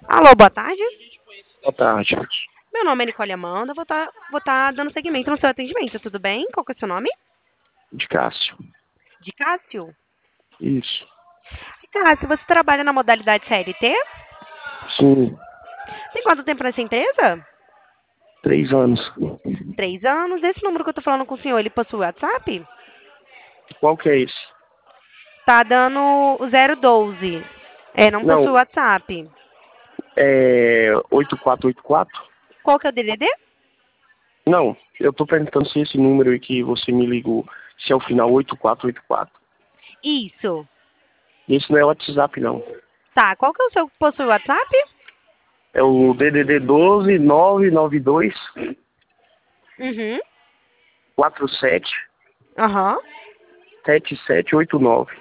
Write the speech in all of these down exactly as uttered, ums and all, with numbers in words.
Alô, boa tarde. Boa tarde. Meu nome é Nicole Amanda, vou estar vou tá dando seguimento no seu atendimento, tudo bem? Qual que é o seu nome? De Cássio. De Cássio? Isso. Cássio, você trabalha na modalidade C L T? Sim. Tem quanto tempo nessa empresa? Três anos. Três anos. Esse número que eu tô falando com o senhor, ele possui WhatsApp? Qual que é esse? Tá dando o zero doze. É, não possui Não, WhatsApp. é oito quatro oito quatro? Qual que é o D D D? Não, eu tô perguntando se esse número aí que você me ligou, se é o final oito quatro oito quatro. Isso. Esse não é WhatsApp, não. Tá, qual que é o seu que possui WhatsApp? É o D D D doze nove nove dois Uhum. quatro sete Aham. sete sete oito nove.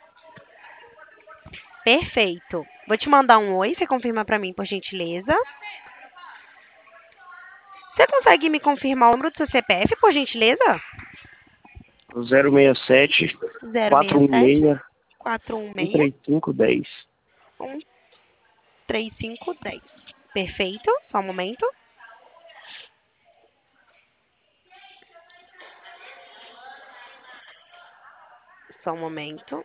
Perfeito. Vou te mandar um oi, você confirma pra mim, por gentileza. Você consegue me confirmar o número do seu C P F, por gentileza? zero seis sete Zero quatro seis um sete seis quatro um um seis três cinco um zero. um três cinco dez. Perfeito. Só um momento. Só um momento.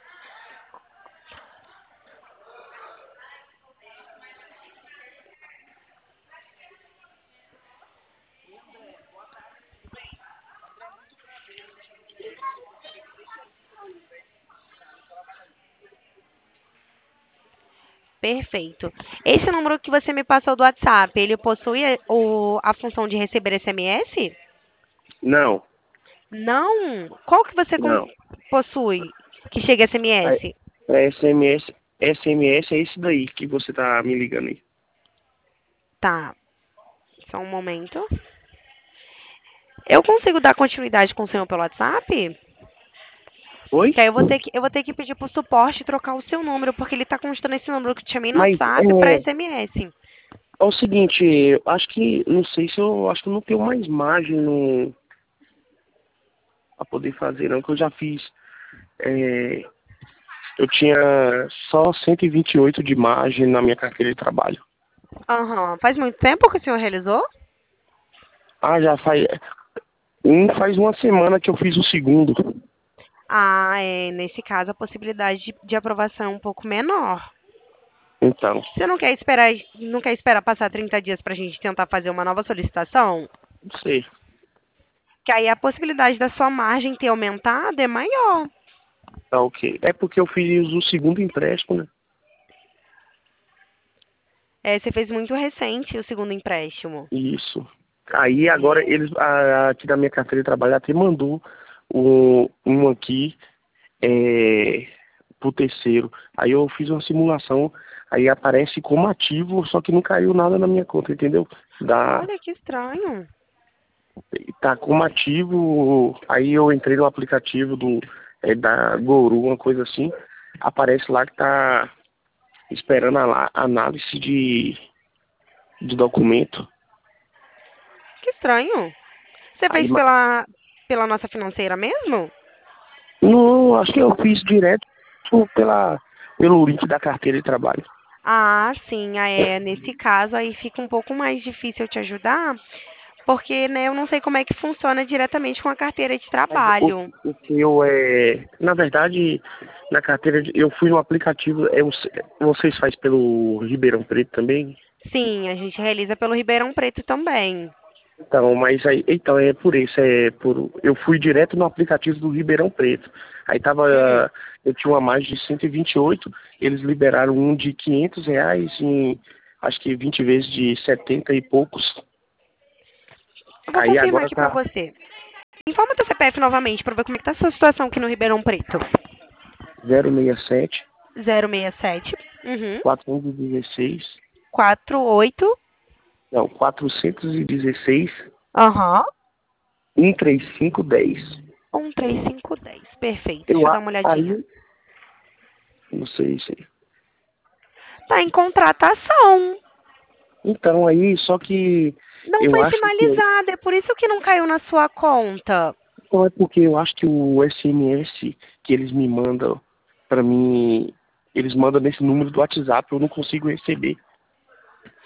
Perfeito. Esse número que você me passou do WhatsApp, ele possui o, a função de receber S M S? Não, Não. Qual que você con- não. possui que chega É, S M S? é S M S, S M S é esse daí que você tá me ligando aí. Tá. Só um momento. Eu consigo dar continuidade com o senhor pelo WhatsApp? Oi? Que aí eu vou ter que, eu vou ter que pedir pro suporte trocar o seu número, porque ele tá constando esse número que te chamei no Mas WhatsApp para é, S M S. é o seguinte, eu acho que, não sei se eu acho que eu não tenho mais margem no, a poder fazer não, que eu já fiz. É, eu tinha só cento e vinte e oito de margem na minha carteira de trabalho. Aham. Faz muito tempo que o senhor realizou? Ah, já faz. Um faz uma semana que eu fiz o segundo. Ah, é. Nesse caso, a possibilidade de, de aprovação é um pouco menor. Então, Você não quer esperar, não quer esperar passar trinta dias para a gente tentar fazer uma nova solicitação? não sei. Que aí a possibilidade da sua margem ter aumentado é maior. Tá ok. É porque eu fiz o segundo empréstimo, né? É, você fez muito recente o segundo empréstimo. Isso. Aí agora eles, a- aqui da minha carteira de trabalho até mandou um, um aqui é, pro terceiro. Aí eu fiz uma simulação, aí aparece como ativo, só que não caiu nada na minha conta, entendeu? Da, Olha que estranho. tá como ativo, aí eu entrei no aplicativo do, é, da Goru, uma coisa assim, aparece lá que tá esperando a la- análise de, de documento. Que estranho. Você Aí, fez ma- pela, pela nossa financeira mesmo? não, acho que eu fiz direto pela, pelo link da carteira de trabalho. Ah, sim. Ah, é, nesse caso aí fica um pouco mais difícil eu te ajudar, porque, né, eu não sei como é que funciona diretamente com a carteira de Mas o, trabalho. o que eu é. Na verdade, na carteira de, eu fui no aplicativo. Eu, vocês fazem pelo Ribeirão Preto também? Sim, a gente realiza pelo Ribeirão Preto também. Então, mas aí, então é por isso, é por. Eu fui direto no aplicativo do Ribeirão Preto. Aí Hum. tava. Eu tinha uma mais de cento e vinte e oito, eles liberaram um de quinhentos reais em acho que vinte vezes de setenta e poucos. Eu vou Aí confirmar agora aqui pra tá você. Informa teu C P F novamente pra ver como é que tá a sua situação aqui no Ribeirão Preto. zero seis sete, zero seis sete. Uhum. quatrocentos e dezesseis, quatro oito. não, quatrocentos e dezesseis, Aham. cento e trinta e cinco dez. um três cinco dez. Perfeito. Eu Deixa eu dar a- uma olhadinha. aí, não sei se. Tá em contratação. Então aí, só que Não eu foi acho que finalizada, é por isso que não caiu na sua conta. não é porque eu acho que o S M S que eles me mandam pra mim, eles mandam nesse número do WhatsApp, eu não consigo receber.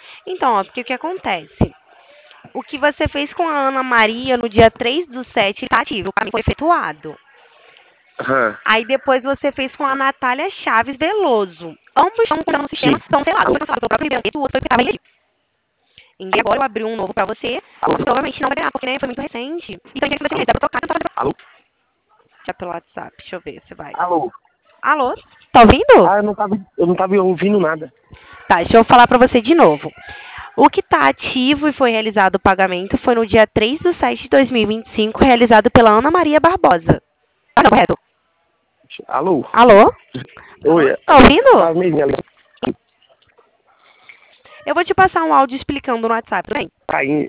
Então, ó, porque o que acontece? O que você fez com a Ana Maria no dia três do sete está ativo, o pagamento foi efetuado. Aham. Aí depois você fez com a Natália Chaves Veloso. Ambos estão no sistema, Sim. são selados. Um foi cancelado pelo próprio Ribeirão, o outro foi porque estava em legítimo. E agora eu abri um novo pra você, provavelmente não vai ganhar, porque né, foi muito recente. E também que você fez, dá pra trocar, então fazer Alô? já pelo WhatsApp, deixa eu ver se vai. Alô? Alô? Tá ouvindo? Ah, eu não tava, eu não tava ouvindo nada. Tá, deixa eu falar pra você de novo. O que está ativo e foi realizado o pagamento foi no dia três de setembro de dois mil e vinte e cinco, realizado pela Ana Maria Barbosa. Ah, não, correto. Alô? Alô? Oi. Tá ouvindo? Tá mesmo ali. Eu vou te passar um áudio explicando no WhatsApp, tudo bem? Tá aí.